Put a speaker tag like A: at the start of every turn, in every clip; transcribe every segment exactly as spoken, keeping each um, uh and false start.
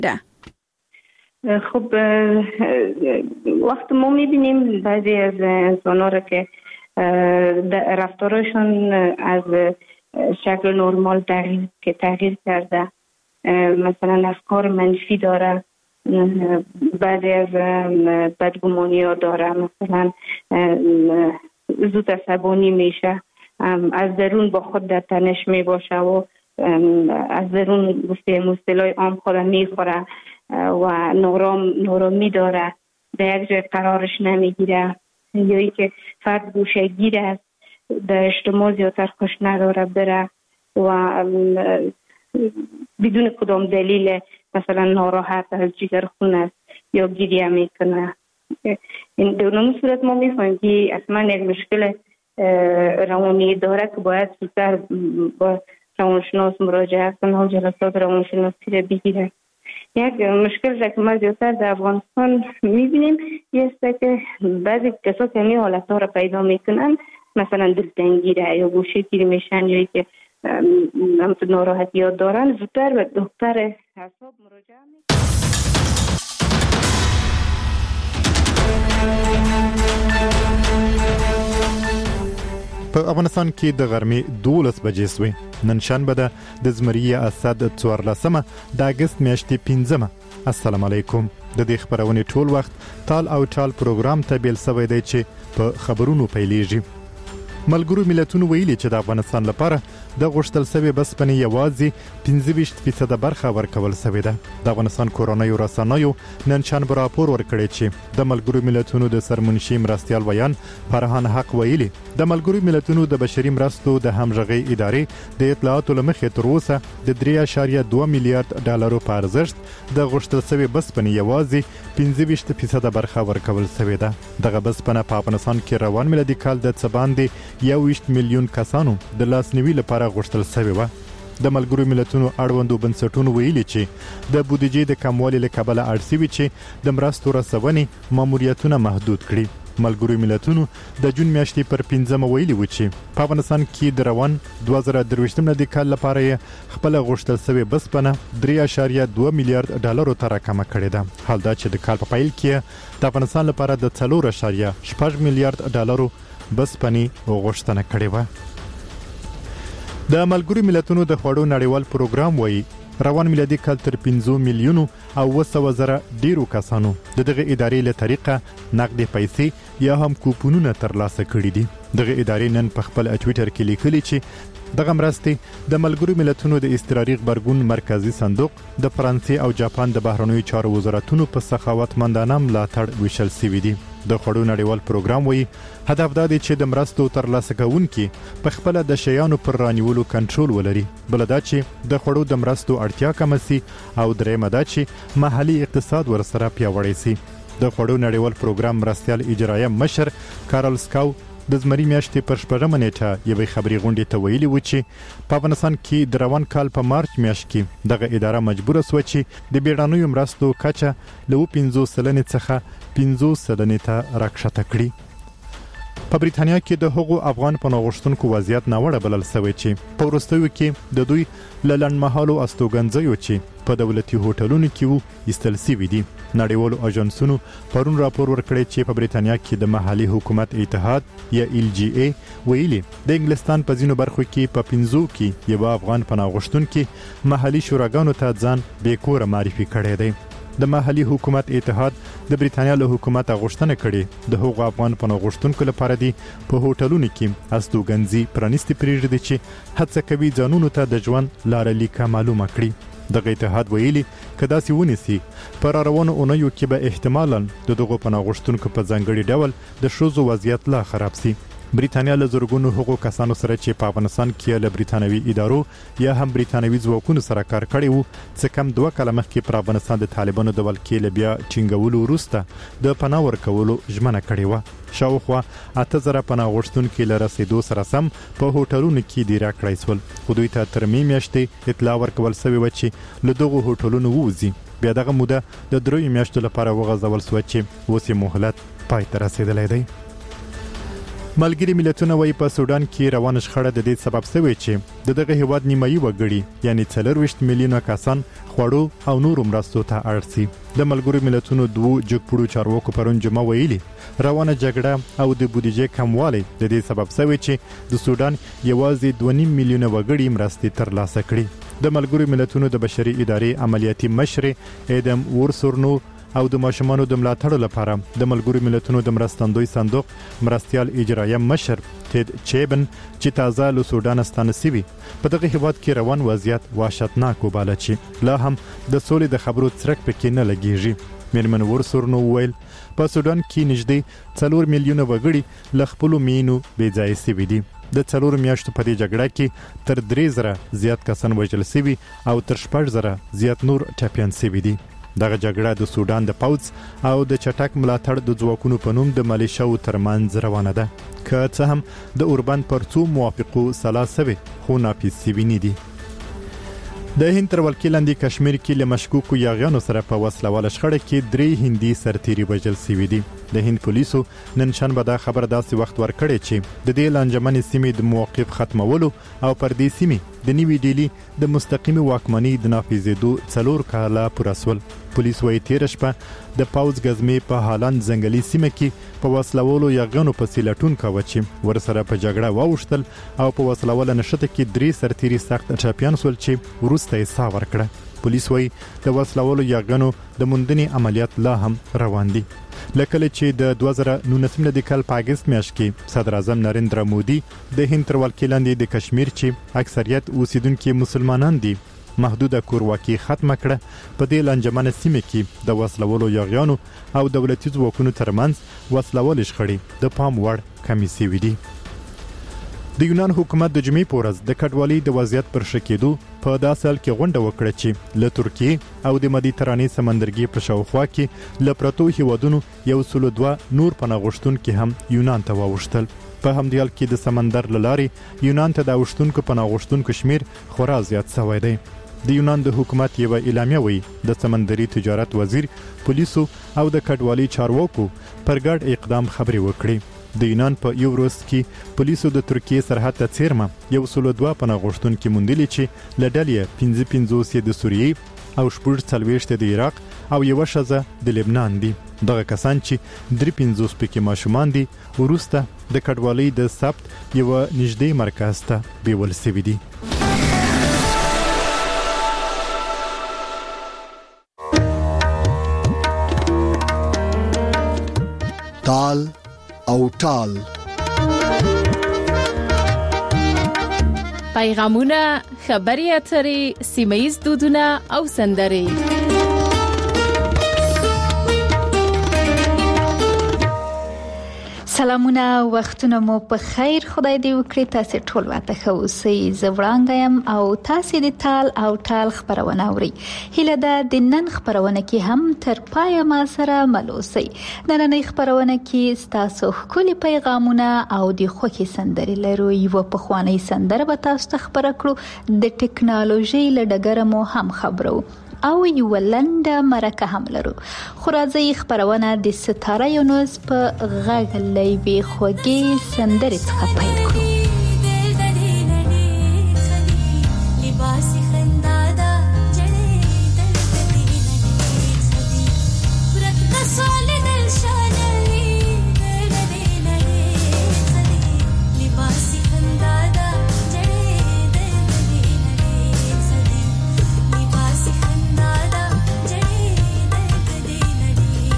A: ده.
B: خب وقت ما میبینیم بعضی از انسان ها را که رفتارشون از شکل نرمال تغییر که تغییر کرده، مثلا افکار منفی داره، بعضی از بدگمانی ها داره، مثلا زود عصبانی میشه، از درون با خود در تنش می باشه و از درون گفته مصطلح عام خود میخوره و نورام نورامی داره، در یک جای قرارش نمیگیره، یا ای که فرد گوشه گیر است، در اجتماع زیادتر خوش نداره بره و بدون کدام دلیل مثلا ناراحت از جگر خون است یا گریه میکنه. این دونم صورت ما میفهمیم که اصلا یک مشکل روانی داره که باید زودتر با روانشناس مراجعه کنه و جلسات روانشناسی را بگیره. یک مشکل که ما زیادتر در افغانستان میبینیم یه است که بعضی کسا که می حالت ها را پیدا میکنن، مثلا دلتنگی را یا گوشه گیری میشن یا که همت ناراحتی ها دارن، زودتر به دکتر اعصاب مراجعه میکنن.
C: په افغانستان کې د غرمې دولس بجې سوې. نن شنبه ده د زمري اسد څوارلسمه د اګست میاشتې پنځمه. السلام علیکم. د دې خبرونې ټول وخت تال او ټال پروګرام ته بیل سوی دی چې په خبرونو پیلېږي. ملګرو ملتونو ویلي چې د افغانستان لپاره د غوښتل سوي بسپنې یوازې پنځه ویشت فیصده برخه ورکول سوې ده. د افغانستان کورنیو رسنیو نن شنبه راپور ورکړی چې د ملګرو ملتونو د سرمنشي مرستیال ویان فرهان حق ویلي د ملګرو ملتونو د بشري مرستو د همغږۍ ادارې د اطلاعاتو له مخې تر اوسه د درې اعشاریه دوه میلیارډ ډالرو په ارزښت د غوښتل سوي بسپنې یوازې پنځه ویشت فیصده برخه ورکول سوې ده. دغه بسپنه په افغانستان کې روان میلادي کال د څه باندې یو ویشت میلیون کسانو د لاسنیوي لپاره غوښتل سوې وه. د ملګرو ملتونو اړوندو بنسټونو ویلي چې د بودیجې د کموالي له کبله اړ سوي چې د مرستو رسونې ماموریتونه محدود کړي. ملګرو ملتونو د جون میاشتې پر پنځمه ویلي و چې په افغانستان کې د روان دوه زره درویشتم میلادي کال لپاره یې خپله غوښتل سوې بسپنه درې اعشاریه دوه میلیارډ ډالرو ته راکمه کړې ده. حال دا چې د کال په پیل کې د افغانستان لپاره د څلور اعشاریه شپږ میلیارډ ډالرو بسپنې غوښتنه کړې وه. د ملګرو ملتونو د خوړو نړیوال پروګرام وایي روان میلادي کال تر پنځه میلیونو او اوه سوه زره ډیرو کسانو د دغه ادارې له طریقه نقدې پیسې یا هم کوپونونه ترلاسه کړي دي. دغه ادارې نن په خپل ټویټر کې لیکلي چې دغه مرستې د ملګرو ملتونو د اضطراري غبرګون مرکزی صندوق د فرانسې او جاپان د بهرنیو چارو وزارتونو په سخاوتمندانه ملاتړ ویشل سوي دي. د خوړو نړیوال پروګرام وایي هدف دا دی چې د مرستو ترلاسه کوونکي په خپل د شیانو پر رانیولو کنټرول ولري، بل دا چې د خوړو د مرستو اړتیا کم شي او درېمه دا چې محلي اقتصاد ورسره پیاوړی شي. د خوړو نړیوال پروګرام مرستیال اجرایه مشر کارل سکاو د زمري میاشتې پر شپږمه نیټه یوې خبري غونډې ته ویلي و چې په افغانستان کې د روان کال په مارچ میاشت کې دغه اداره مجبوره سوه چې د بیړنیو مرستو کچه له اوه پنځوس سلنې څخه پنځوس سلنې ته راکښته کړي. په بریتانیا کې د هغو افغان پناه غوښتونکو وضعیت ناوړه بلل سوی چې په وروستیو کې د دوی له لنډمهالو استوګنځیو چې په دولتي هوټلونو کې وو ایستل سوي دي. نړیوالو اژانسونو پرون راپور ورکړی چې په بریتانیا کې د محلي حکومت اتحاد یا ایل جی ای ویلي د انګلستان په ځینو برخو کې په پنځو کې یو افغان پناه غوښتونکي محلي شوراګانو ته ځان بېکوره معرفي کړی دی. د محلي حکومت اتحاد د بریتانیا له حکومت غوښتنه کړې د هغو افغان پناه غوښتونکو لپاره دي په هوټلونو کې استوګنځي پرانیستي پرېږدي چې هڅه کوي ځانونو ته د ژوند لاره لیکه معلومه کړي. دغه اتحاد ویلي که داسې ونیسي په راروانو اونیو کې به احتمالاً د دغو پناه غوښتونکو په ځانګړي ډول د ښځو وضعیت لا خراب سي. بریتانیا له زرګونو هغو کسانو سره چې په افغانستان کې له بریتانوي ادارو یا هم بریتانوي ځواکونو سره کار کړی وو څه کم دوه کاله مخکې پر افغانستان د طالبانو د ولکې له بیا ټینګولو وروسته د پناه ورکولو ژمنه کړې وه. شاوخوا اته زره پناه غوښتونکي له رسېدو سره سم په هوټلونو کې دېره کړی سول، خو دوی ته تر مې میاشتې اطلاع ورکول سوې وه چې له دغو هوټلونو ووځي. بیا دغه موده د دریو میاشتو لپاره وغځول سوه چې اوس یې مهلت پای ته رسېدلی دی. ملګری ملتونه وايي په سودان کې روان شخړه د دې سبب شوی چې دغه هیواد نیمایي وګړي یعنی څلورویشت میلیونه کسان خوړو او نورو مرستو ته اړ شي. د ملګرو ملتونو دوه جګپوړو چارواکو پرون جمعه ویلي روانه جګړه او د بودیجې کموالی د دې سبب شوی چې د سودان یوازې دوه نیم میلیونه وګړي مرستې ترلاسه کړي. د ملګرو ملتونو د بشري ادارې عملیاتي مشر ایدم ورسورنو او د ماشومانو د ملاتړ لپاره د ملګرو ملتونو د مرستندوی صندوق مرستيال اجرایه مشر تید چیبن چې تازه له سودان ستانه سوي په دغه هیواد کې روان وضعیت وحشتناک وباله چې لا هم د سولې د خبرو څرک پکې نه لګیږي. میرمن ورسورنو ویل په سودان کې نږدې څلور میلیونه وګړي له خپل مینو بې ځای سوي دي. د څلور میاشتو په دې جګړه کې تر درې زره زیات کسان وژل سوي او تر شپږ زره زیات نور ټپیان سوي دي. دغه جګړه د سودان د پوځ او د چټک ملاتړ د ځواکونو په نوم د ملیشیاو ترمنځ روانه ده. که څه هم د اوربند پر څو موافقو سلا سوي خو ناپیس سوي نه دي. د هند تر ولکې لاندې کشمیر کې له مشکوکو یاغیانو سره په وسلواله شخړه کې درې هندي سرتیري وژل سوي دي. د هند پولیسو نن شنبه دا خبر داسې وخت ورکړی چې د دې لانجمنې سیمې د موقف ختمولو او پر دې سیمې د نیوی ډیلی د مستقیمي واکمنۍ د نافذېدو څلور کاله پوره سول. پولیس وايي تیر شپه د پاوز غزمې په هالند ځنګلي سیمه کې په وسلوالو یاغیانو په سیلټون کاوه چې ورسره په جګړه واوښتل او په وسلواله نشته کې درې سرتیري سخت ټپیان سول چې وروسته یې ساه ورکړه. پولیس وايي د وسلوالو یاغیانو د موندنې عملیات لا هم روان دي. لکه چې د دوه زره نولسم د کال په اگست میاشت کې صدر اعظم نریندرا مودي د هند تر ولکې لاندې د کشمیر چې اکثریت اوسیدونکو مسلمانان دي محدوده کورواکي ختمه کړه. په دې لانجمنه سیمه کې د وسلوالو یاغیانو او دولتي ځواکونو ترمنځ وسلوال شخړې د پام وړ کمی سوي دي. د یونان حکومت د جمعې په ورځ د کډوالۍ د وضعیت پر ښه کېدو په داسې حال کې غونډه وکړه چې له ترکیې او د مدیترانې سمندرګي په شاوخوا کې له پرتو هیوادونو یو سل دوه نور پناه غوښتونکي هم یونان ته واوښتل. په همدې حال کې د سمندر له لارې یونان ته د اوښتونکو پناه غوښتونکو شمیر خورا زیات شوی دی. د یونان د حکومت یو اعلامیه وایي د سمندري تجارت وزیر پولیسو او د کډوالۍ چارواکو پر ګډ اقدام خبرې وکړي. د یونان په یو ورځ کې پولیسو د ترکیې سرحد ته څیرمه یو سل دوه پناه غوښتونکي موندلي چې له ډلې پنځه پنځوس یې د سوریې او شپږ څلوېښت د عراق او یوه ښځه د لبنان دي. دغه کسان چې درې پنځوس پکې ماشومان دي وروسته د کډوالۍ د ثبت یوه نږدې مرکز ته بیول سوي دي.
A: تال او ټال
D: پیغامونه، خبري اترې، سیمایي دودونه او سندرې.
E: سلامونه، وختونه مو په خیر. خدای دې وکړي تاسو ټول واته خو سي زوړانګم او تاسو د تال او ټال خبرونه اوري. هله ده د نن خبرونه کې هم تر پای ما سره ملوسي. نن نه خبرونه کې تاسو خولي پیغامونه او د خوخي سندرې لرو. یو په خواني سندره به تاسو ته خبره کړو. د ټکنالوژي لډګر مو هم خبرو او یو لنډه مرکه هم لرو. خو راځي خبرونه د ستاره یونس په غږ لوي خوږی سندرې څخه پیل کړو.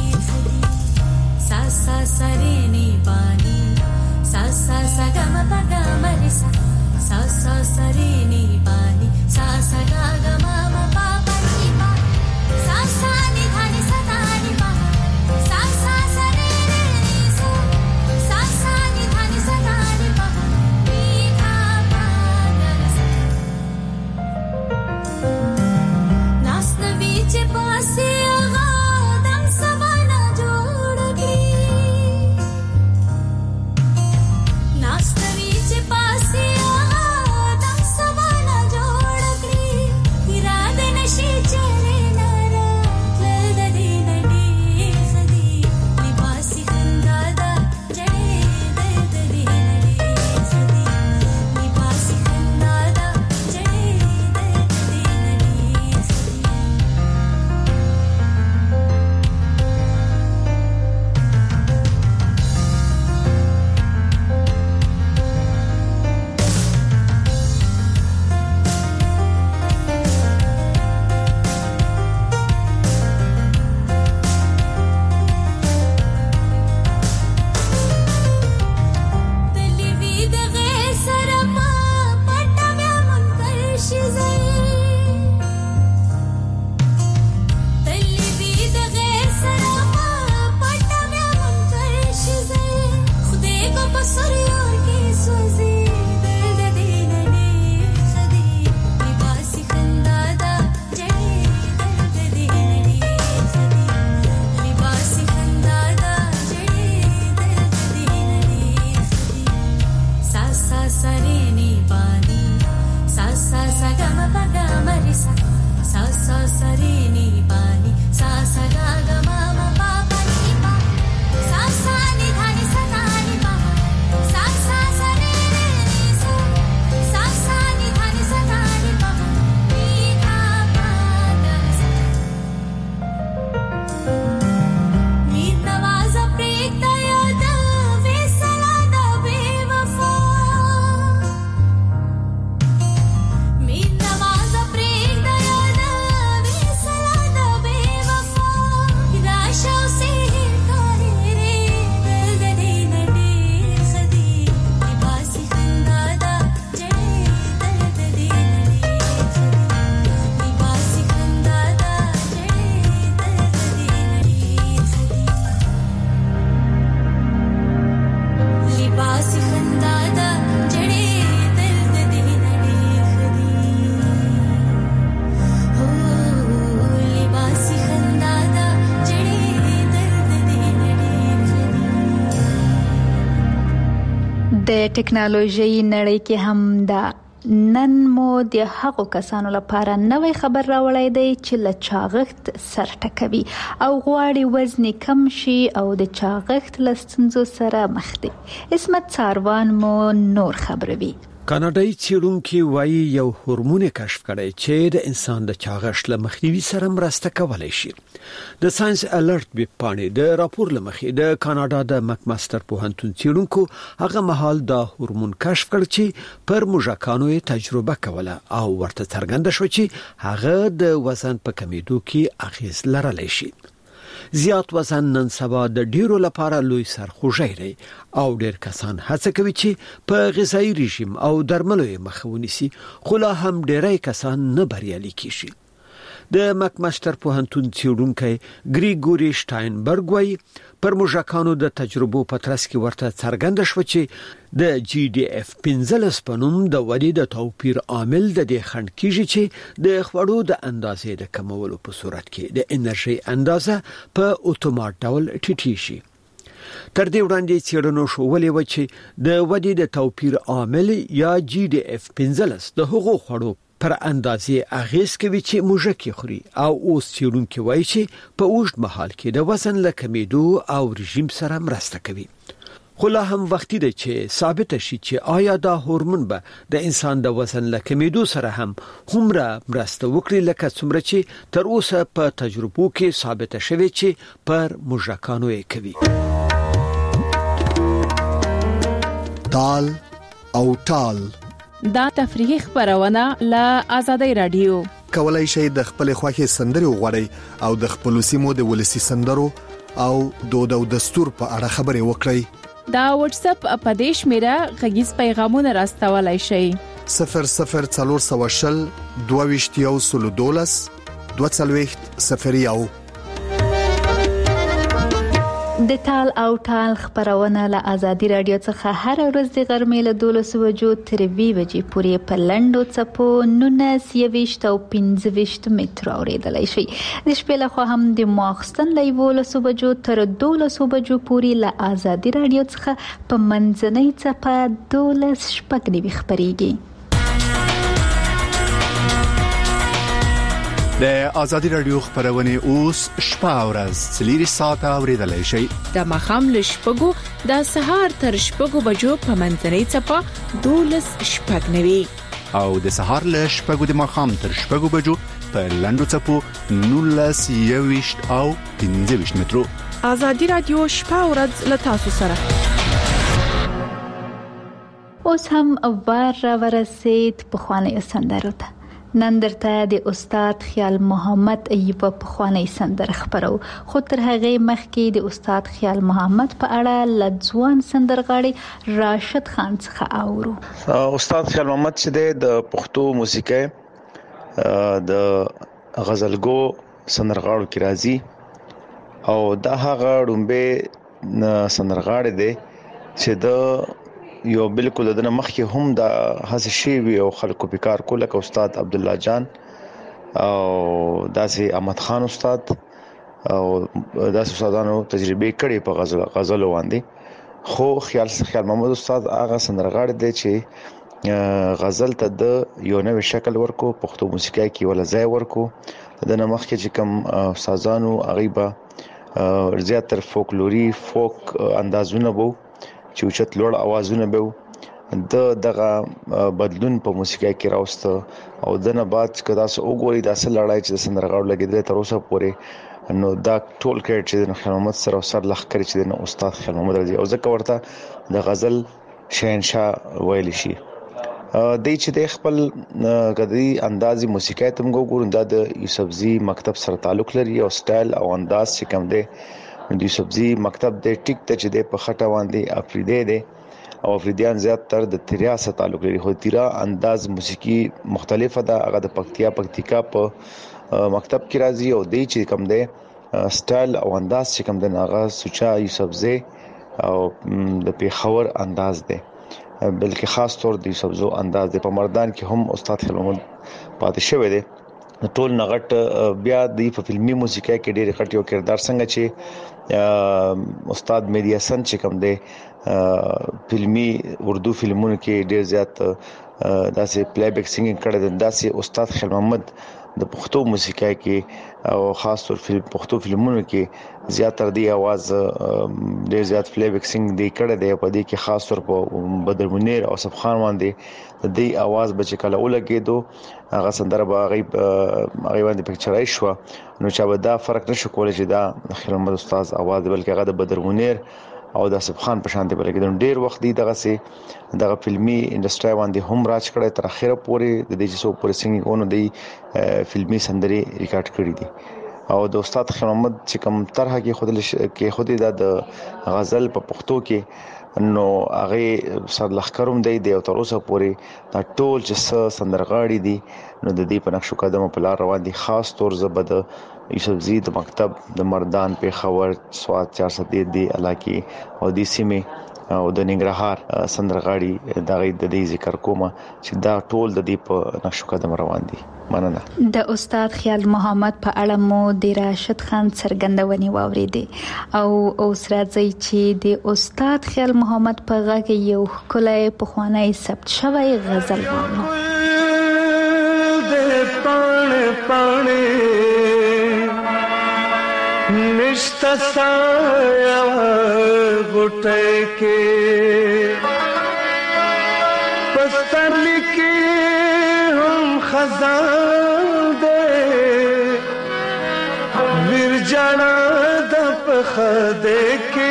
F: Sa sa sa re ni pa ni sa sa sa ga ma pa
E: د ټکنالوژي نړۍ کې هم دا نن مو د هغو کسانو لپاره نوې خبر راوړی دی چې له چاغښت سر ټکوي او غواړي وزن کم شي او د چاغښت له ستونزو سره مخ دي. عصمت څاروان مو نور خبروي.
F: کاناډایي څېړونکي وایي یو هورمون کشف کړی چې د انسان د چاغښت له مخنیوي سره مرسته کولی شي. د ساينس الرټ ویب پاڼې د راپور لمخې د کاناډا د مکماستر پوهنتون څېړونکو هغه مهال دا هورمون کشف کړ چې پر موږکانو یې تجربه کوله او ورته څرګنده شو چې هغه د وزن په کمیدو کې اغیز لرلی شي. زیات وزن نن سبا د ډیرو لپاره لوی سرخوږی دی او ډیر کسان هڅه کوي چې په غذایی رژیم او درملو یې مخه ونیسي، خو لا هم ډیری کسان نه بریالي کیږي. د مکماستر پوهنتون څېړونکی ګریګوري شټاینبرګ وایي پر موږکانو د تجربو په ترڅ کې ورته څرګنده شو چې د جی ډي اف پنځلس په نوم د ودې د توپیر عامل د دې خنډ کیږي چې د خوړو د اندازې د کمولو په صورت کې د انرژي اندازه په اتومات ډول ټیټیږي شي. تر دې وړاندې څېړنو ښودلې و چې د ودې د توپیر عامل یا جی ډي اف پنځلس د هغو خوړو پر اندازې اغیز کوي چې موږک خوري او اوس څېړونکي وایي چې په اوږد مهال کې د وزن له کمیدو او رژیم سره مرسته کوي. خو لا هم وختي دی چې ثابت شي چې آیا دا هورمون به د انسان د وزن له کمیدو سره هم هومره مرسته وکړي لکه څومره چې تر اوسه په تجربو کې ثابت شوی چې پر موږکانو یې کوي.
A: تال او ټال
D: دا تفریحي خبرونه له آزادۍ رادیو.
A: کولای شئ د خپل خوښي سندري وغواړئ او د خپل سیمو د ولسی سندرو او دود او دستور په اړه خبري وکړئ.
D: دا واتس اپ اپدیش میرا غږیز پیغامونه راستولای شئ.
A: صفر صفر څلور سوه شل دوه ویشت یو سل دولس دوه څلوېښت صفر یو.
E: د تال او ټال خبرونه له آزادي رادیو څخه هر ورځ د غرمې له دولس بجو تر دوه بجې پورې په لنډو څپو نولس یویشت او پنځه ویشت متر اورېدلای شي. د شپې له خوا هم د ماخستن له یولس بجو تر دولس بجو پورې له آزادي رادیو څخه په منځنۍ څپه دولس شپږ نوي خبريږي.
G: د آزادي رادیو خبرونه اوس شپه ورځ څلور ساعته اوریدلای شي.
D: د مخام له شپږو د سهار تر شپږو بجو په منځنۍ څپه دولس شپږ نوي
G: او د سهار له شپږو د مخام تر شپږو بجو په لنډو څپو نولس یویشت او پنځه ویشت مترو.
D: آزادي رادیو شپه ورځ له تاسو سره.
E: اوس هم وار را ورسید په خوانې سندرو ته. نن درته د استاد خیال محمد ایوب په خوانې سندره خبرو، خو تر هغه مخکې د استاد خیال محمد په اړه لځوان سندرغاړي راشد خان څخه اورو.
H: استاد خیال محمد چې د پښتو موسیقي د غزلګو سندرغاړو کې راځي او دا هغه ډومبه سندرغاړي دی چې د یو بالکل د مخکې هم د هڅه شی وی او خلکو په کار کوله ک استاد عبد الله جان او داسې احمد خان استاد او داسې استادانو تجربه کړې په غزل غزل باندې. خو خیال خیال محمد استاد هغه سندرغاړي دی چې غزل ته د یو نوې شکل ورکو، پښتو موسیقي کې ولا ځای ورکو. د مخکې چې کوم سازانو هغه به زیاتره فولکلوري فوک اندازونه وو چې اوچت لوړ اوازونه به د دغه بدلون په موسیقي کې راوسته او دنه بعد کدا سو وګوري د اصل لړای چې د سندرغاړو لګیدل تر اوسه پورې نو دا ټول کړي چې د خیال محمد سره سر لخ کړي چې د استاد خیال محمد رضی او ځکه ورته د غزل شهنشاه ویل شي. د چې د خپل غدي اندازي موسیقي تم وګورئ دا د یوسفزي مکتب سره تعلق لري او سټایل او انداز چې کوم دی د یوسفزي مکتب د ټیک ته چې د په خټه باندې افریدي دي او افریديان زیات تر د تریا سره تعلق لري. خو تیرا انداز موسیقي مختلفه ده، هغه د پکتیا پکتیکا په مکتب کې راځي او د چې کوم دی سټایل او انداز چې کوم دی هغه سوچا یوسفزي او د پیښور انداز دی، بلکې خاص طور د یوسفزو انداز دی. په مردان کې هم استاد خیال محمد پاتې شوی دی ټول نغټ بیا د فلمي موسیقي کې ډېر غټ یو کردار څنګه چې استاد مهدی حسن چې کوم دی فلمي اردو فلمونو کې ډېر زیات داسې پلی بیک سنگینګ کړی دی، داسې استاد خیل محمد د پښتو موسیقي کې او خاص طور په پښتو فلمونو کې زیاتره دی आवाज ډېر زیات پلی بیک سنگ دی کړی دی. په دې کې خاص طور په بدر منیر او صف خان باندې د دې आवाज بچ کله ولګېدو هغه سندره به غیب هغه باندې پکچرای شو، نو چا به دا فرق نشو کولای چې دا خیل محمد استاد आवाज بلکې هغه د بدر منیر او د صف خان په شان دی. بلکې ډېر وخت دی دغه سي دغه فلمي انډستری باندې هم راج کړی تر اخره پورې د دې څو پورې سنگینګ اونو دی فلمي سندري ریکارډ کړی دي. او د استاد خیل محمد چې کوم طرحه کې خود کې خود د غزل په پښتو کې نو هغه سر لخرم دی دی او تر اوسه پورې دا ټول چې سندرغاړي دي نو د دې په نقشو قدمه په لار روان دي. خاص طور زبد یوسف زی د مکتب د مردان په خبر سواد چار سو دی علاقې او د سیمه او د ننګرهار سندرغاړي دغه د دې ذکر کومه چې دا ټول د دې په نقشو قدم روان دي. مننه.
E: د استاد خیال محمد په اړه مو د راشد خان څرګندونې واوریدې او اوس راځي چې د استاد خیال محمد په غږ یو کله په خوانای ثبت شوی غزل وانه
I: پانے پانے نشتا سایہ گھٹے کے پستر لکی ہم خزان دے ورجانا دپ خدے کے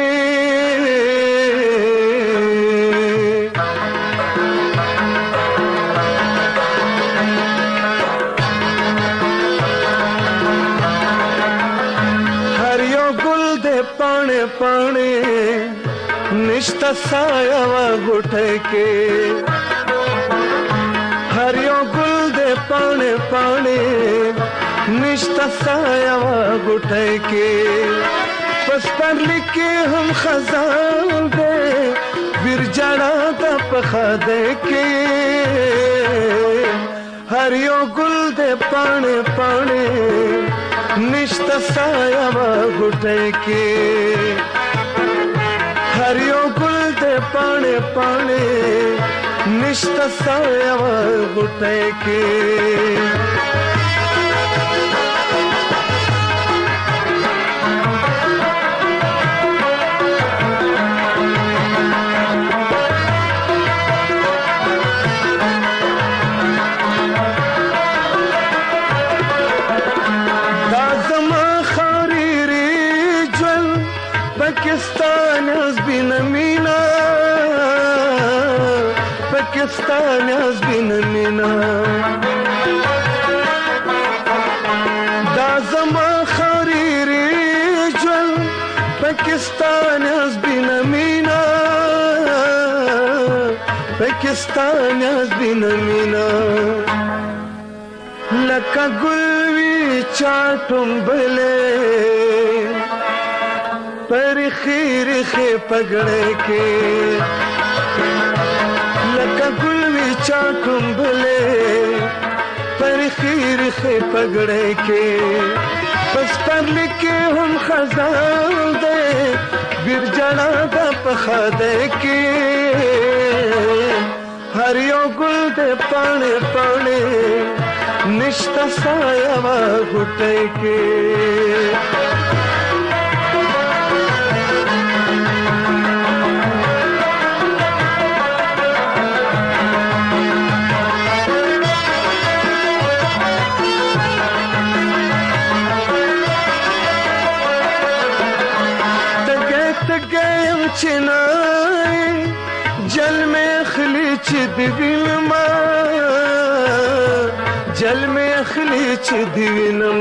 I: पाने पाने निष्ठा साया गुटे के हरियो गुल दे पाने पाने निष्ठा साया गुटे के बस पर लिखे हम खजान दे बिरजाना दप खदे के हरियो गुल दे पाने पाने निष्ठा साया गुटे के हरियो गुल दे पाने पाने निष्ठा साया गुटे के Pakistan has been a mina Pakistan has been a mina Da zama khariri jwal Pakistan has been a mina Pakistan has been a mina Laka gulvi chaatum bale पर खीर खे पगड़े के लका गुलवी चाटुम भले पर खीर खे पगड़े के बस पर लिखे हम खजान दे बिरजाना दा पखा दे के हरियो गुल दे पाने पाने निष्ठा साया गुटे के چنائی جل میں خلیچ دیوینما جل میں خلیچ دیوینم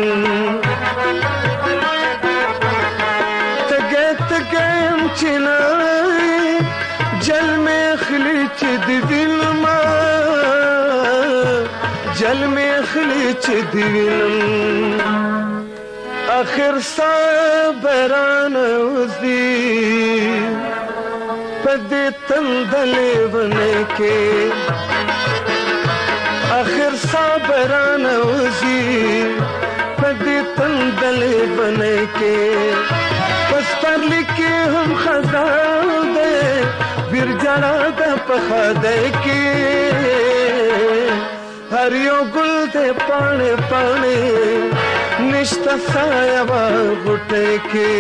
I: تگت گیم چنائی جل میں خلیچ دیوینما جل میں خلیچ دیوینم آخر صابران وزی پدی تندلے بنے کے آخر صابران وزی سندلې بنې کې پس پر لیکي هم خزان دې ورجړه د پخده کې هر یو ګل دې پاڼې پاڼې نشتا سایه وا غټه کې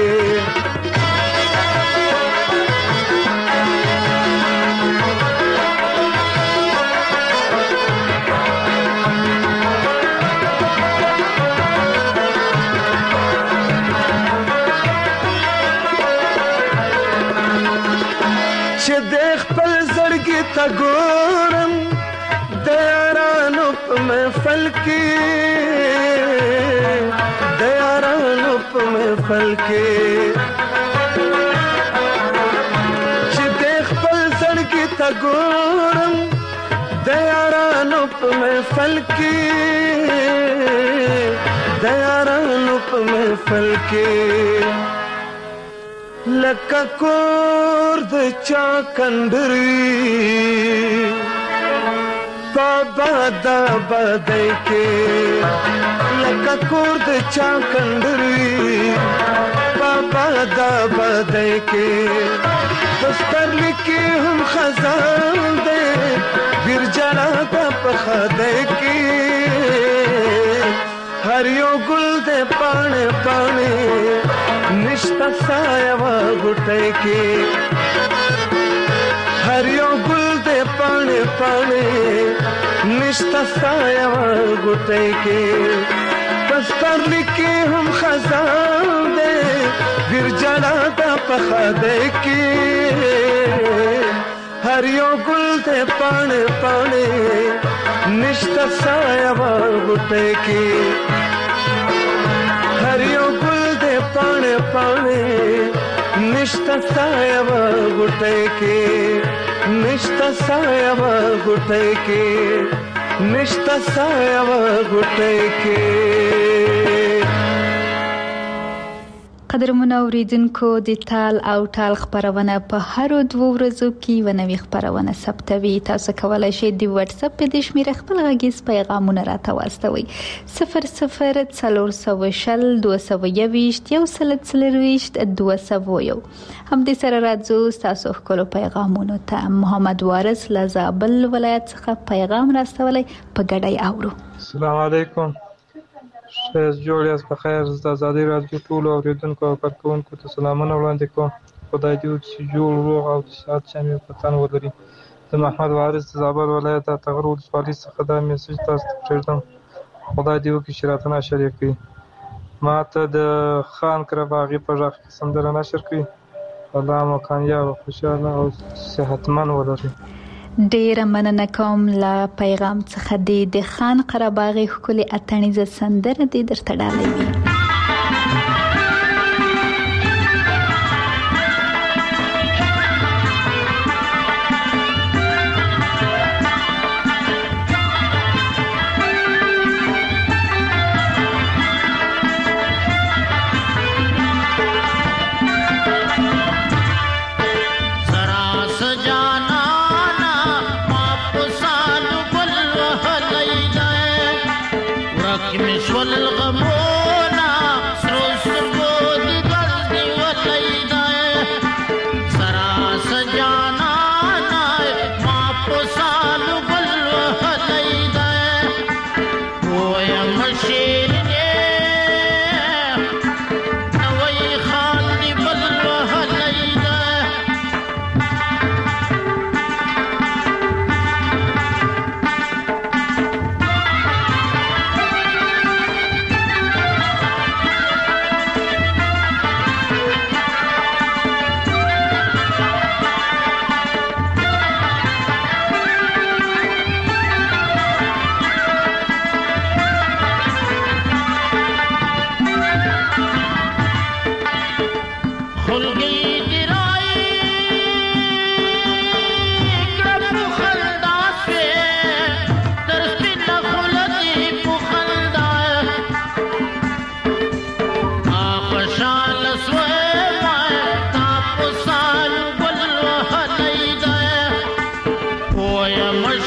I: چې د خپل زړګي ته ګورم د یارانو په محفل کې د یارانو په محفل کې چې د خپل زړګي ته ګورم د یارانو په محفل کې د یارانو په محفل کې لکه کور د چا کندري بابا دا بدای کې لکه کور د چا کندري بابا دا بدای کې دستر لیکي هم خزان دې ورجړه د پخده کې هر یو ګل دې پاڼې پاڼې نشتا سایه وا غټه کې هر یو ګل دې پاڼې پاڼې نشتا سایه وا غټه کې پس پر لیکي هم خزان دې ورجړه د پخده کې هر یو ګل دې پاڼې پاڼې نشتا سایه وا غټه کې هر یو ګل دې پاڼې پاڼې نشتا سایه وا غټه کې نشتا سایه وا غټه کې نشتا سایه وا غټه کې
E: قدرمنو اوریدونکو د تال او ټال خبرونه په هر دوه ورځو کې و نوې خبرونه ثبتوي. تاسو کولای شئ د واتس اپ په شمیره خپل غږیز پیغامونه راته واستوي صفر صفر څلور سوه شل دوه سوه یوویشت یو سل څلرویشت دوه سوه یو. هم دې سره راځو تاسو خپل پیغامونه ته. محمد وارث له زابل ولایت څخه پیغام راستولی په ګډه اورو.
J: السلام علیکم. شایز جوړ یاست په خیر. د ازادي راډیو ټولو اوریدونکو او کارکونکو ته سلامونه وړاندې کوم. خدای دې وکړي چې جوړ روغ او د صحت شامل وطن ولري. د محمد وارث د زابل ولایت د تغر ولسوالۍ څخه دا میسج تاسو ته پرېږدم. خدای دې وکړي چې راته نشر یې کړي. ما ته د خان قرهباغي په غږ کې سندره نشر کړي. الله مو کامیاب او خوشحاله او صحتمند ولري.
E: ډیره مننه کوم له پیغام څخه. د خان قرهباغي ښکلې اتڼیزه سندره دې درته ډالۍ وي.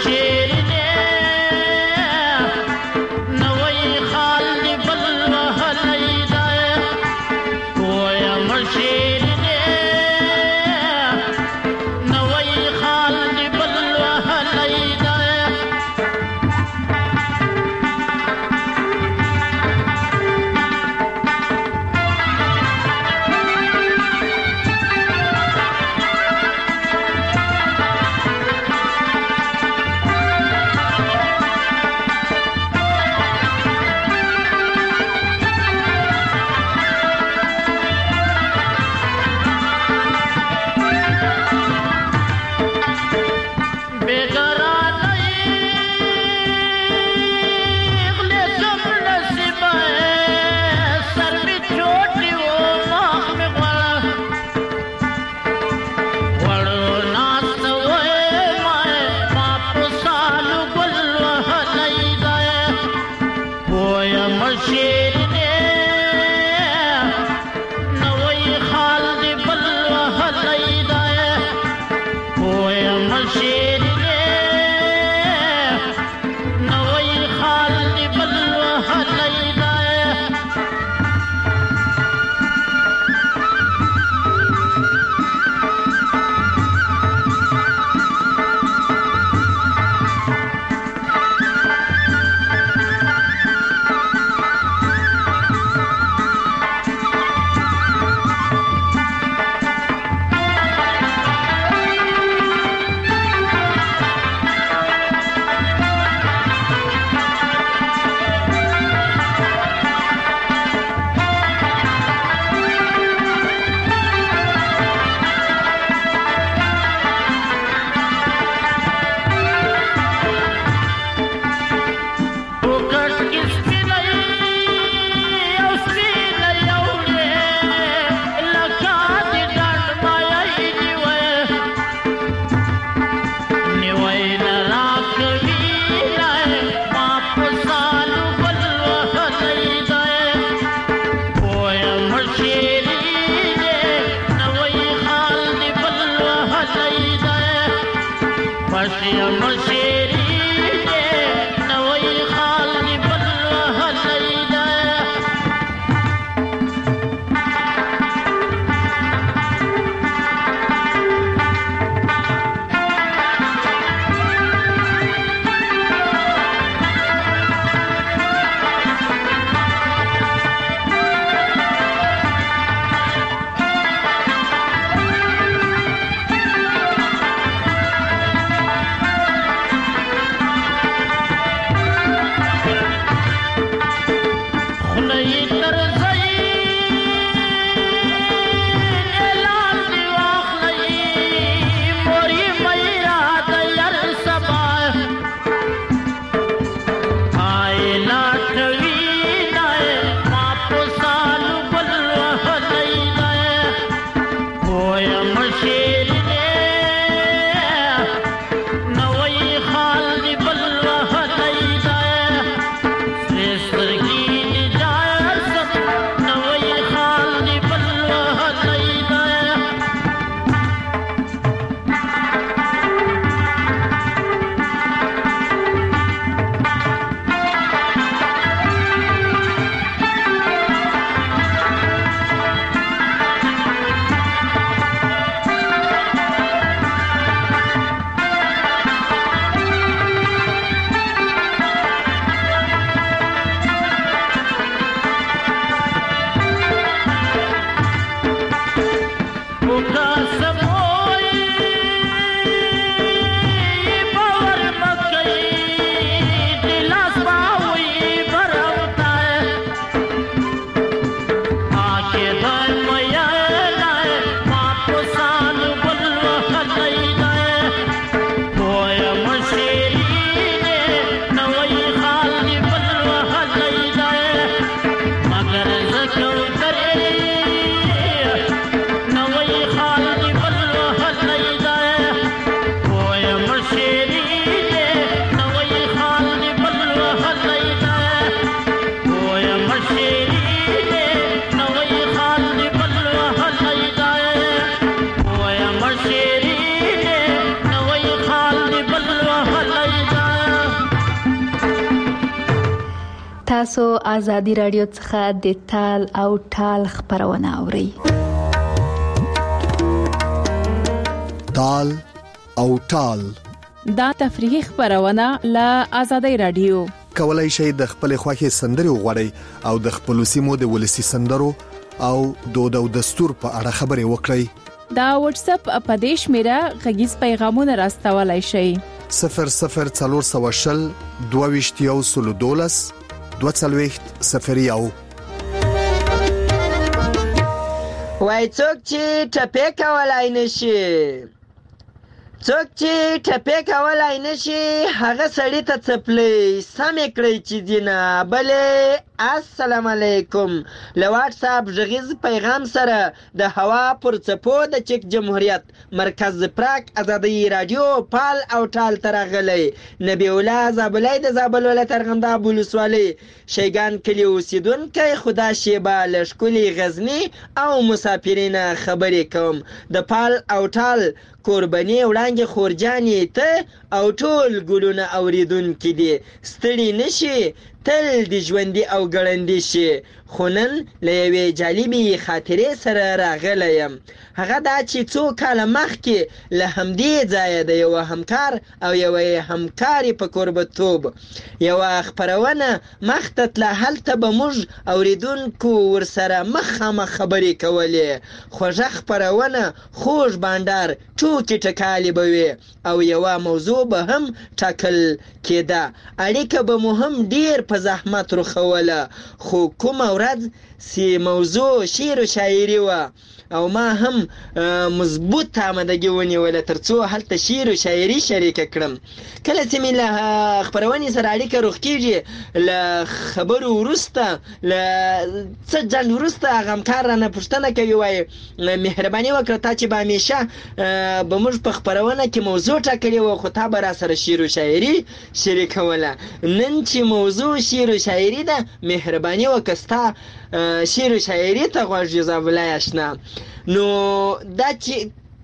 K: شیر دې نوې خال دی بل وهل
E: تاسو آزادی رادیو څخه د تال او ټال خبرونه اورئ.
A: تال او ټال
D: دا تفریحي خبرونه له آزادی رادیو.
A: کولای شئ د خپل خوښي سندري وغوړئ او د خپل سیمو د ولسی سندرو او دود او دستور په اړه خبري وکړئ.
D: دا واتس اپ اپدیش میرا غږیز پیغامونه راستولای شئ.
A: صفر صفر څلور سو شل دوه ویشت یو سل دولس دوه څلوېښت صفر یو.
K: وای څوک چې ټپې کولای نشي څوک چې ټپې کولای نشي هغه سړی ته څپلۍ سمې کړئ چې دینه بلې. السلام علیکم. له واټس اپ غږیز پیغام سره د هوا پر څپو د چک جمهوریت مرکز پراک آزادی رادیو پال او ټال ترغلی نبی الله زابلای د زابل ولایت ارغنداب ولسوالۍ شیګان کلی اوسیدونکو خدا شیبه لشکلی غزنی او مسافرین خبرې کوم. د پال او ټال قرباني وړاندې خورجانې ته او ټول ګلونه اوریدونکو دي ستړي نشي تل د ژوندۍ او ګړندې شي. خو نن له یوې جالبې خاطرې سره راغلی یم. هغه دا چې څو کاله مخکې له همدې ځایه د یوه همکار او یوې همکارې په کوربتوب یوه خپرونه مخ ته تله. هلته به موږ اوریدونکو ورسره مخامخ خبرې کولې. خوږه خپرونه خوږ بانډار ټوکې ټکالې به وي او یوه موضوع به هم ټاکل کېده. اړیکه به مو هم ډېر په زحمت رخوله. خو کومه ورځ سی موضوع شعر و شاعري وه او ما هم مضبوط آمدګي ونیوله تر څو هلته شعر و شاعري شریکه کړم. کله چې مې له خپرونې سره اړیکه روغ کېږي له خبرو وروسته له څه ځنډ وروسته هغه همکار رانه پوښتنه کوي وایي مهرباني وکړه تا چې به همیشه به موږ په خپرونه کې موضوع ټاکلې وه خو تا به راسره شعر و شاعري شریکوله. نن چې موضوع شعر و شاعري ده مهرباني وکړه ستا شعر و شاعري ته غوږ یې زابلای اشنا. نو دا چې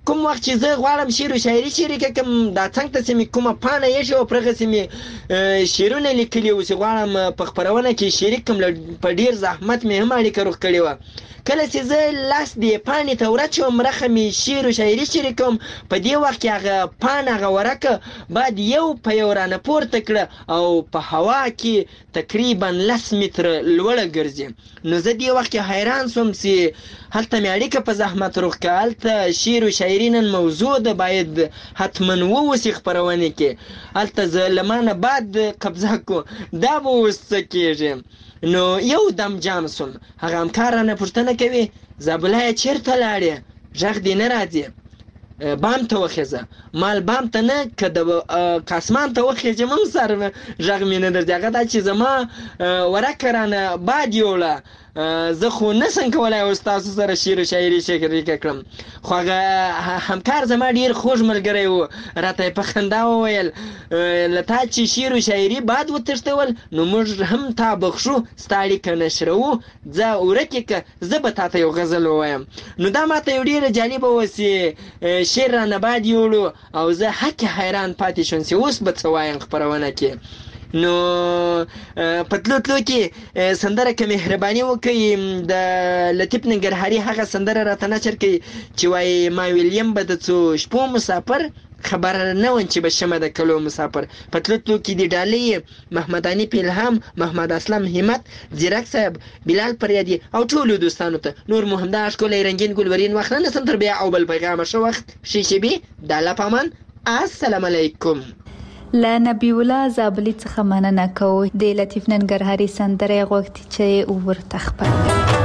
K: کوم وخت چې زه غواړم شعر او شاعري شریکه کړم دا څنګه ته چې مې کومه پاڼه ایښې وه په هغسې مې شعرونه لیکلي وو چې غواړم په خپرونه کې شریک کړم. په ډېر زحمت مې هم اړیکه روغ کړې وه. کله چې زه لاس دې پاڼې ته ورچوم رخه مې شعر او شاعري شریک کوم، په دې وخت کې هغه پاڼه هغه ورقه بعد یو په یو رانه پورته کړه او په هوا کې تقریبا لس متره لوړه ګرځي. نو زه دې وخت کې حیران سوم چې هلته مې اړیکه په زحمت روغ کړه، هلته شعر او شاعري نن موضوع ده، باید حتما ووسي خپرونې کې. هلته زه له ما نه بعد قبضه کو، دا به اوس څه کېږي؟ نو یو دم جام سوم. هغه همکار رانه پوښتنه کوي زابلایه چېرته لاړې؟ غږ دې نه راځي. بام ته وخېځه. مال بام ته نه که د کاسمان ته وخېږم هم سر غږ مې نه درځي. هغه دا چې زما ورکه رانه باد یوړه، زه خو نسم کولی اوس تاسو سره شعر و شاعري شریکه کړم. خو هغه همکار زما ډېر خوږ ملګری و، راته یې په خندا وویل له تا چې شعر و شاعري باد وتښتول نو موږ هم تا بخښو، ستا اړیکه نشروو، ځه ورکې که زه به تا ته یو غزل ووایم. نو دا ما ته یو ډېره جالبه وه چې شعر رانه باد یوړو او زه حق حیران پاتې شوم چې اوس به څه وایم خپرونه کې. نو په تلو تلو کې سندره که مهرباني وکړئ د لطیف ننګرهاري هغه سندره راته نشر کړئ چې وایي ما ویلیم به د څو شپو مسافر، خبر نه وم چې به شمه د کلو مسافر. په تلو تلو کې د ډالۍ محمد انیف الهام، محمد اسلم همت، زیرک صاحب، بلال پریادي او ټولو دوستانو ته نور مو همدا ښکلی رنګین ګلورین وخت نه نسم تر بیا او بل پیغامه ښه وخت ښې شیبې د الله په امان. السلام علیکم.
E: له نبی الله زابلی څخه مننه کوو د لطیف ننګرهاري سندره غوښتي چې ورته خپروي.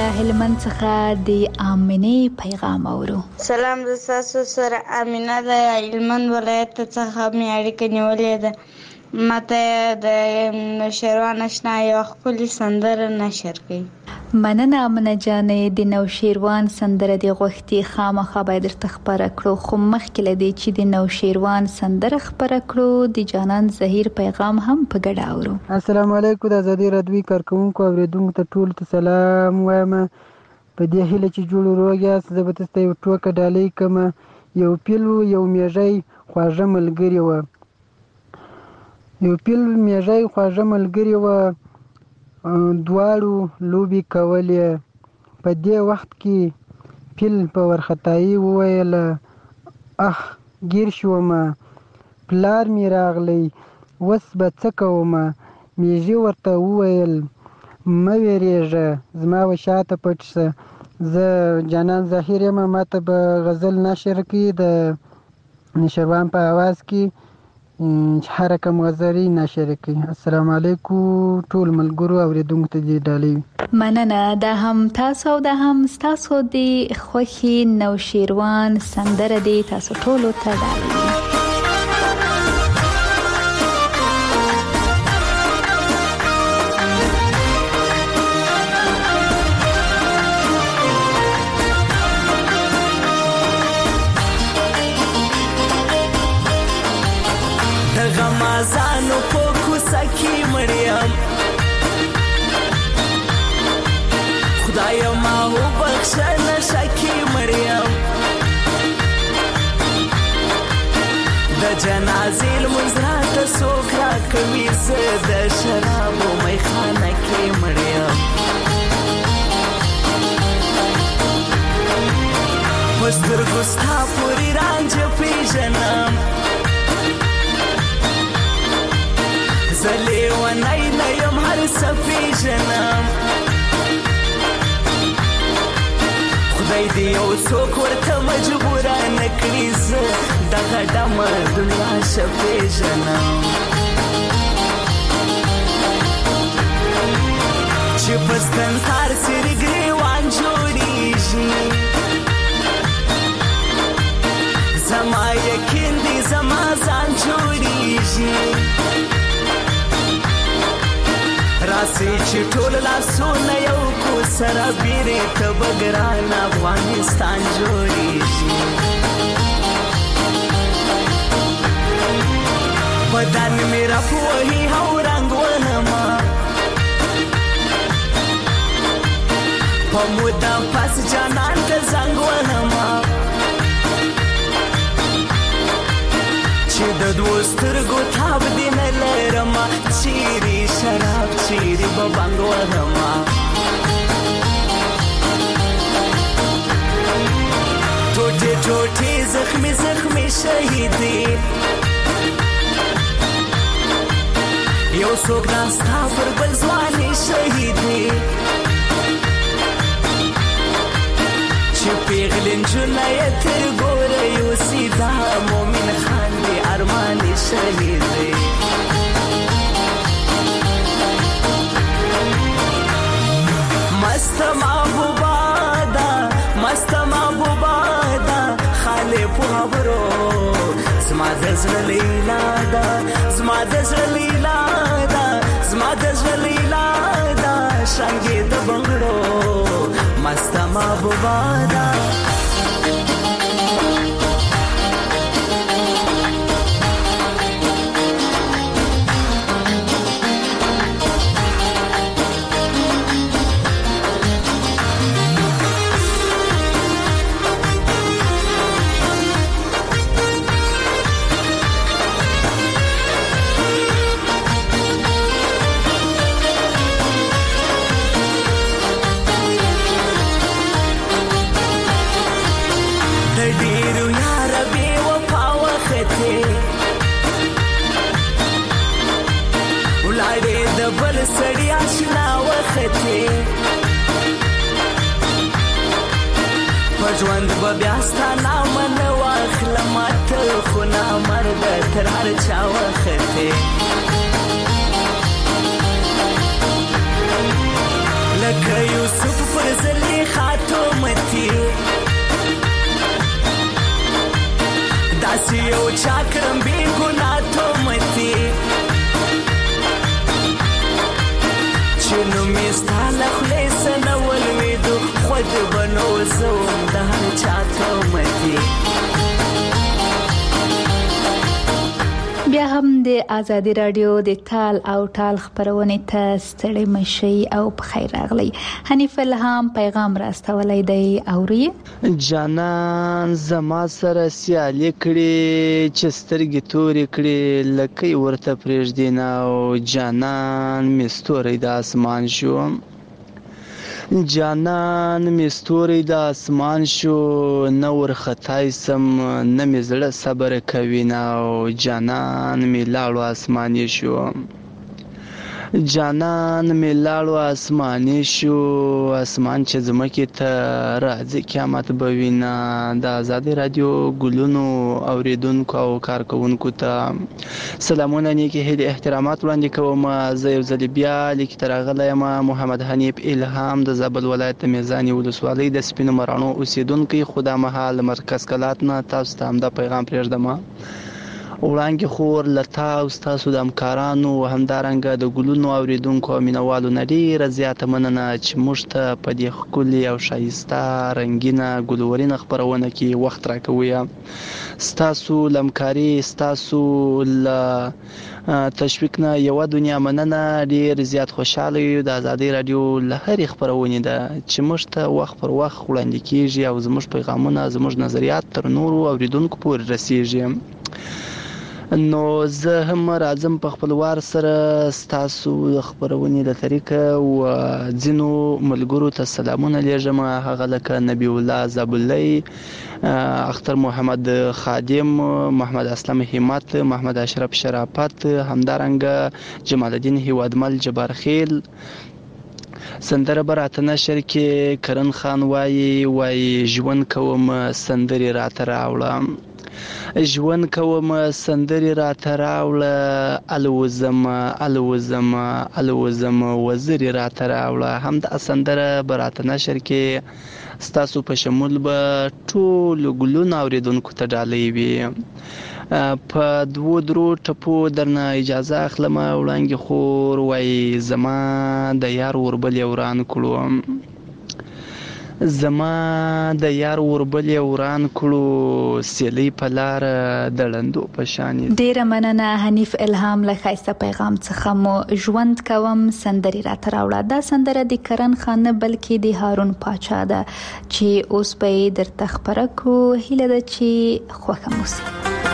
E: هلمند څخه د امنه پیغام اورو.
L: سلام د تاسو سره امینه د هلمند ولایت څخه مې اړیکه نیولې ده. ماته د شیروان آشنا یو خپل سندره نشر کړي.
E: مننه امنه جانې د نو شیروان سندره دی غوښتي خامخا باید درته خبره کړو، خو مخکې لدی چې د نو شیروان سندره خبره کړو د جانان زهیر پیغام هم په ګډه اورو.
M: السلام علیکم د ازادي رادیوي کارکونکو اوریدونکو ته ټول ته سلام وایم. په دې هیله چې جوړ روغ زه به تاسو یو ټوکه ډالۍ کوم. یو پیلو یو میږی خواږه ملګری و یو پیل میږی خواږه ملګری و دواړو لوبي کولې. په دې وخت کې پیل په ورختایي وویل اخ گیر شوم، پلار می راغلی وس به څه کوم. میږي ورته وویل مه ویریږه زما و شاته پټ شه. زه جانان زهیر یم، ماته به غزل نشر کړي د نشروان په आवाज کې هر کوم غزري نشر کړي. السلام علیکم ټول ملګرو اوریدونکو ته دې ډالۍ.
E: مننه. دا هم تاسو او دا هم تاسو د خوخي نو شیروان سندره دی تاسو ټول ته ډالۍ.
N: غمازانو په کوڅه کې مړیم، خدایا ما وبخښه نشه کې مړیم. د جنازې لمونځ راته څوک راکوي، زه د شرابو میخانه کې مړیم. په سترګو ستا پورې رانجه پیژنم، زه لیونی نه یم هر څه پیژنم. خدای دې یو څوک ورته مجبوره نه کړي، زه دغه ډمه دنیا ښه پیژنم. چې په ستنسار سرې ګریوان جوړېږي، زما یقین دی زما ځان جوړېږي. راسي چې ټول لاسونه یو کو سره بیرې ته بګران افغانستان جوړېږي. بدن مې راپوهي او رنګ ونما، په موده پس جانان ته زنګ ونما. چې د دوو سترګو تاب دې نه لرمه، چیرې شراب چیرې به بنګ وهمه. ټوټې ټوټې زخمي زخمي شهیدې، یو څوک ناستا پر بل ځوانې شهیدې. چې پیغلې نجونه یې تر ګوره یوسي، دا مومن خان دې ارمانې شهیدې. مست محبوبا دا مست محبوبا دا خاله په خبرو، زما د زړه لیلا دا زما د زړه لیلا دا زما د زړه لیلا دا شانګې د بنگړو مست محبوبا دا. سړی آشنا وختې په ژوند به بیا ستا نامه نه واخلم، ته خو نامرده تر هر چا وختې. لکه که یوسف پر زلیخا تومتی داسی یو چاکرم بی گناه تومتی چنو میستا لخلی سنول ویدو خود بنو زوم ده هر چا تومتی.
E: بیا هم د آزادی رادیو د تال او ټال خبرونه ته ستړي مشي او بخیر راغلی. حنیف الهام پیغام راستولای دی اوري
O: جانان زما سره سیالي کړي چې سترګې تورې کړي لکه ورته پرېږدي او جانان مستوري د اسمان شو جانان مستوري د اسمان شو نور خطای سم نه مزړه صبر کوي نو جانان می لاړو اسماني شو جانان می لاړو اسماني شو اسمان چې زمکه ته راځي قیامت بوینا د آزادی رادیو ګلونو اوریدونکو او کارکونکو ته سلامونه نیکی هدي احترامات وړاندې کوم. زه یو ځل بیا لیک ترغله ما محمد حنیف الهام د زابل ولایت میزانی ولسوالۍ د سپینو مرانو اوسیدونکو خدا مهال مرکز کلات نه تاسو ته هم د پیغام پرېږدم. وړاندې خور لتا او تاسو د همکارانو همدارنګه د ګلونو اوریدونکو او مینوالو نه ډیره زیاته مننه چې موږ ته په دې ښکلي او ښایسته رنګینه ګلورینه خپرونه کې وخت راکوي. ستاسو لمکاري ستاسو ل تشویق نه یو دنیا مننه. ډیر زیات خوشاله یو د آزادی رادیو له هرې خپرونې ده چې موږ ته وخت پر وخت وړاندې کیږي او زموږ پیغامونه زموږ نظریات تر نورو اوریدونکو پورې رسیږي. نو زه هم راځم په خپل وار سره ستاسو خبرونه د طریقه او ځینو ملګرو ته سلامونه لېږم. هغه لکه نبی الله زابلی، اختر محمد خادم، محمد اسلام همت، محمد اشرف شرافت، همدارنګه جمال الدین هیوادمل جبارخیل. سندره براته نشر کې کرن خان وای وای ژوند کوم سندري راته راوړم ژوند کوم سندري راته راوړه الوزم الوزم الوزم وزري راته راوړه. هم د سندره براته نشر کې ستاسو په شمول به ټول ګلونه اوریدونکو ته ډالۍ وي. په دوه درو ټپو درنه اجازه اخلم. وړاندې خور وای زما د یار وربل وران کړو زما د یار وربل وران کړو سیلی په لار د لندو په شان.
E: ډیره مننه حنیف الهام له خایسته پیغام څخه مو ژوند کوم سندري راته راوړه. دا سندره د کرن خان نه بلکې د هارون پاچا ده چې اوس به درته خبره کو. هیله ده چې خوښه مو شي.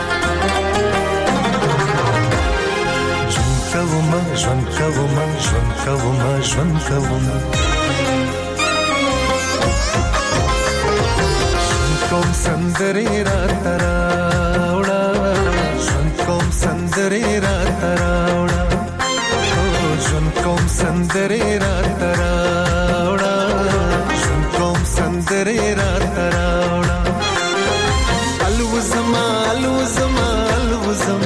P: ژوند کوم ژوند کوم ژوند کوم کوم سندري راته راوړه ژوند کوم سندري راته راوړه ژوند کوم سندري راته راوړه ژوند کوم سندري راته راوړه الوزم الوزم الوزم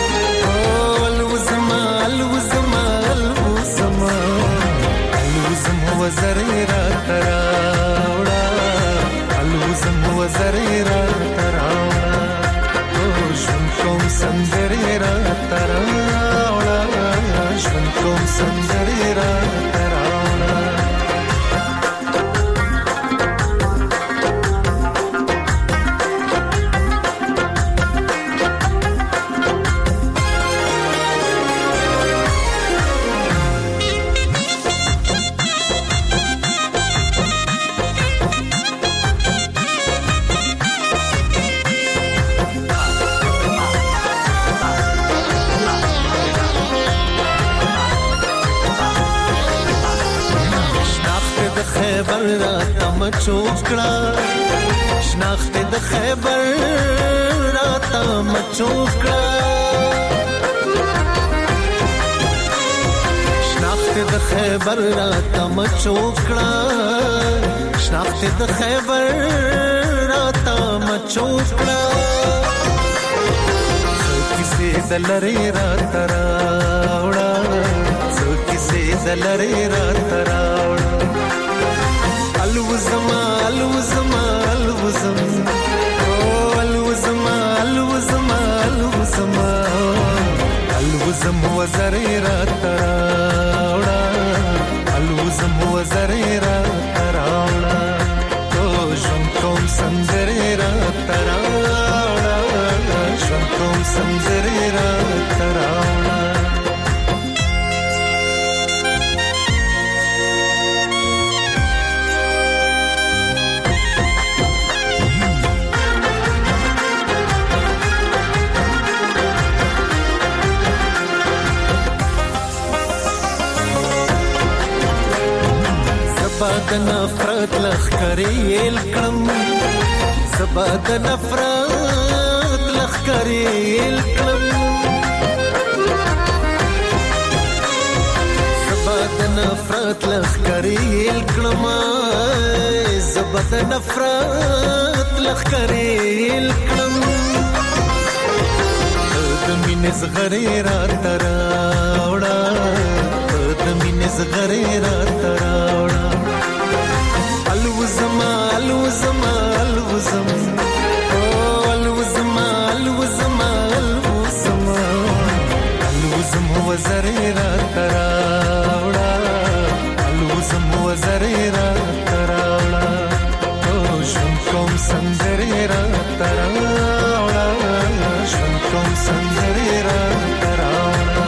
P: وزري راته راوړه الوزم وزري راته راوړه ژوند کوم سندري راته راوړه ژوند کوم سندري راته راوړه. خیبر راته مچوکړه شناخت د خیبر راته مچوکړه شناخت د خیبر راته مچوکړه شناخت د خیبر راته مچوکړه څوکې دلری راته راوړه څوکې دلری راته راوړه وزرې را تراوړه الوزم وزرې را تراوړه تو ژوند کوم سندرې را تراوړه ژوند کوم سندرې را تراوړه زبا د نفرت لخکرې الکړم زبا د نفرت لخکرې الکړم زبا د نفرت لخکرې الکړم زبا د نفرت لخکرې الکړم د مینې زغرې را تراوړه د مینې زغرې را تراوړه الوزما الوزما الوزم او الوزما الوزما الوزما الوزم وزرې را تراوړه الوزم وزرې را تراوړه او ژوند کوم سندرې را تراوړه ژوند کوم سندرې را تراوړه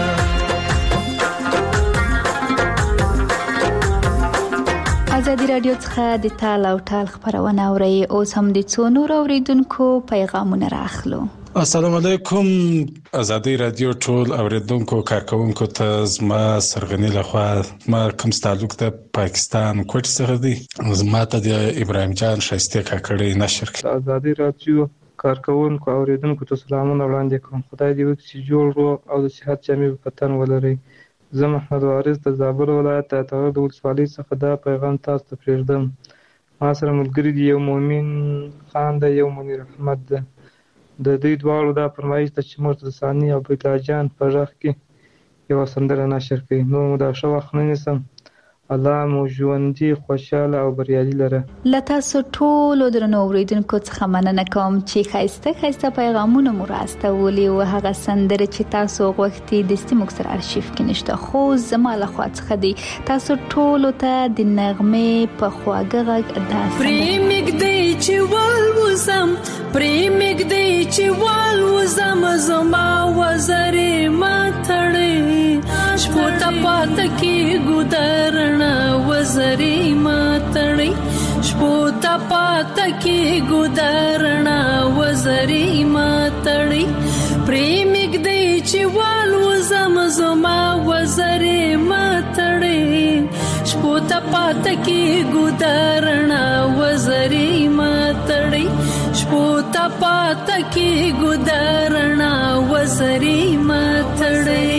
E: ازادي راډیو څخه د تال او ټال خبرونه اوري او سم د څو نور اوریدونکو پیغامونه راخلو.
Q: السلام علیکم. ازادي راډیو ټول اوریدونکو کارکونکو ته زما سرغنی لخوا ما کوم تعلق د پاکستان کوټ سره دی. زما ته د ابراهیم جان شایسته کاکړی نشر کړ.
J: ازادي راډیو کارکونکو اوریدونکو ته سلامونه وړاندې کوم. خدای دې وکړي جوړ روغ او د صحت جامع پتن ولري. زه محمد وارث د زابل ولایت اتغر د ولسوالۍ څخه دا پیغام تاسو ته پرېږدم. ما سره ملګری دی یو مؤمن خان دی یو منیر احمد دی. د دوی دواړو دا فرمایش ده چې موږ د ثاني او بیلا جان په غږ کې یوه سندره نشر کړي. نو مو دا ښه وخت نه نیسم. الله مو ژوندي خوشحاله او بریالي لره.
E: له تاسو ټولو درنو اوریدونکو څخه مننه کوم چې ښایسته ښایسته پیغامونه مو راستولي او هغه سندره چې تاسو غوښتي د سیموږ سره ارشیف کې نشته خو زما له خوا څخه دی. تاسو ټولو ته د نغمې په خواږه غږ داسې
R: پریمګ دی چې والوزم پریمګ دی چې والوزم زما وزرې ما تړې شپو ته پات کې ګودرنا وزرې ما تړې شپو ته پات کې ګودرنا وزرې ما تړې پریمګ دی چې والوزم زما وزرې ما تړې شپو ته پات کې ګودرنا وزرې ما تړې شپو ته پات کې ګودرنا وزرې ما تړې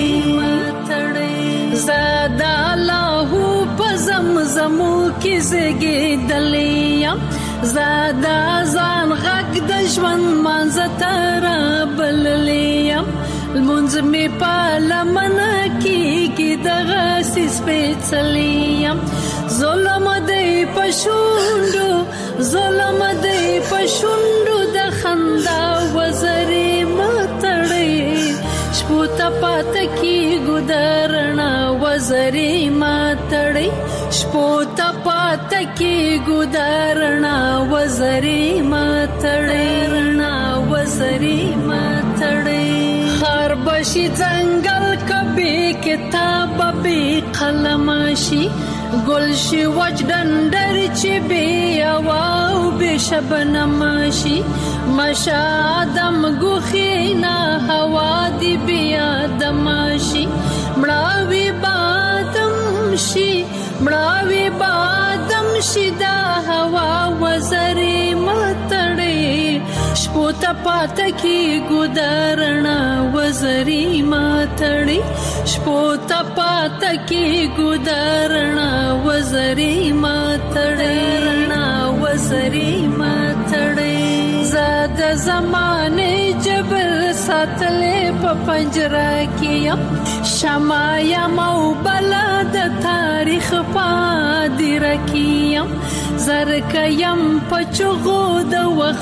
R: زادا الله پزمزمو کې زګې دلیم زادا ځان غږ د ژوند مانځ تر بللیم المنځ می پالمن کې کې دغه سیس پېڅلیم ظلم دې پښوندو ظلم دې پښوندو د خندا وزرې متړې شپو ته پات کې ګودرنا وزرې متړې شپو ته پات کې ګودرنا وزرې متړې رڼا وزرې متړې خر بشي ځنګل کبي کتاب به قلم شي ګل شي وجدندر چې بي او به شبنم شي مشادم غخینا هوا دی بیا دمشي مړاوي بادم شي مړاوي بادم شي دا هوا وزرې متړې شپو ته پات کې ګودرنا وزرې متړې شپو ته پات کې ګودرنا وزرې متړې رڼا وزرې متړې زاد زمانه جبل ساتلې په پنجره کې یم شمع یم او بلد تاریخ پادر کې یم زرک یم په چغو د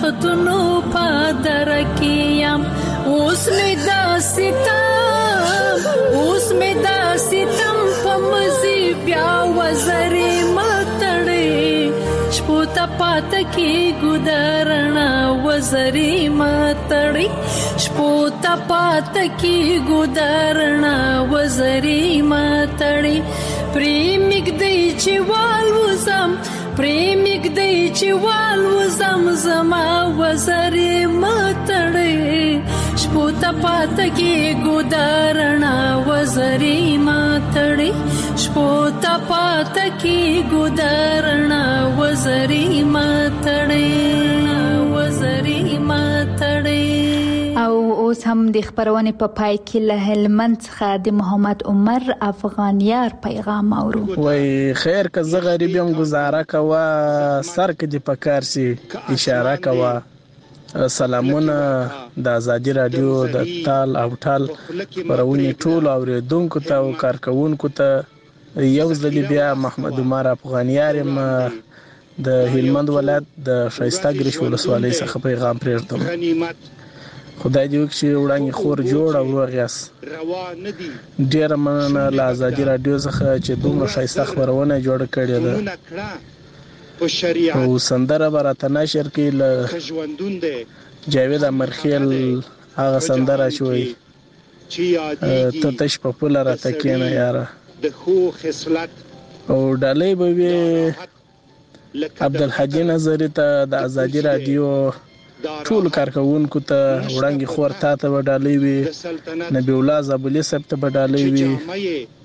R: وختونو پادر کې یم اوس می دا ستا اوس مې دا ستم په مزي بیا وزري متړې شپو ته پات کې ګدارنا وزري متړې شپو ته پات کې ګدارنا وزري متړې پریمګ دی چې والوزم پریمګ دی چې والوزم زما وزري متړې شپو ته پات کې ګدارنا وزري متړې شپو ته پات کې ګدارنا وزري متړې وزري متړې.
E: او اوس هم د خبرونه په پای کې له هلمند څخه د محمد عمر افغانیار پیغام اورو.
S: وای خیر که زه غریب یم گزاره کوا سر کې د پکار سي اشاره کوا. سلامونه د ازادي رادیو د تال او ټال پرونی ټول اوریدونکو ته او کارکونکو ته یو ځل بیا محمد عمر افغانیار م د هلمند ولایت د شایسته ګریش ولسوالۍ څخه پیغام پرېږدم. خدای دې وکړي وړاندې خور جوړ او روغ یاست. ډېر مننه له ازادي رادیو څخه چې دومره ښایسته خبرونه جوړه کړې ده او سندره به راته نشر کړي له جاوید امرخیل هغه سندره چې وایي ته تش په پوله راته کښېنه یاره او ډالۍ به وي عبدالحجي نظري ته د ازادي رادیو ټول کارکونکو ته وړاندې خور تا ته وډالې وي نبی الله زابلی صاحب ته وډالې وي